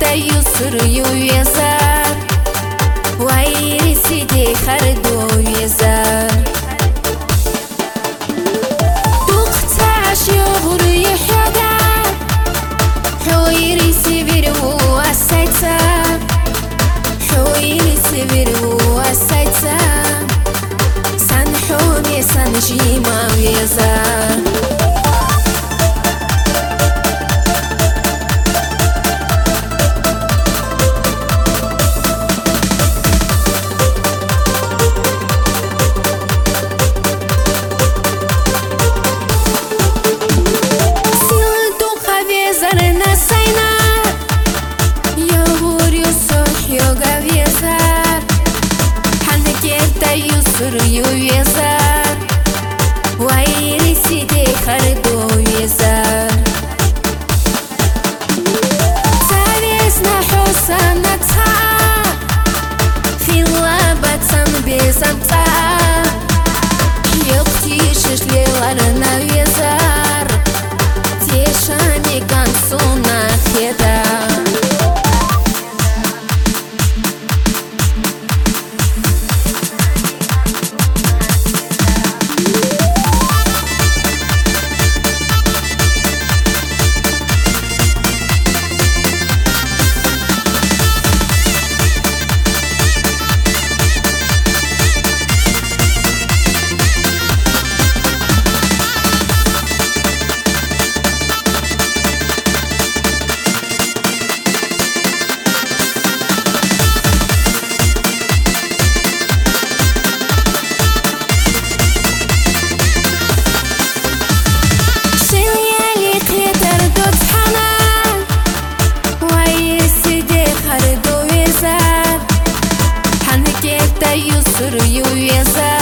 da yusur yuyezar Wai sidi khardo yezar Duqtash yughur yihada Huiri sibir wasaita Huiri sibir wasaita San huni san jima yezar Yusur yuyezar Wai sidi khardo yezar Tavisna husana ta Filla batsam bezamta Yoktishish lilarna yezar Teshani kansuna kheda Yusur yuyezar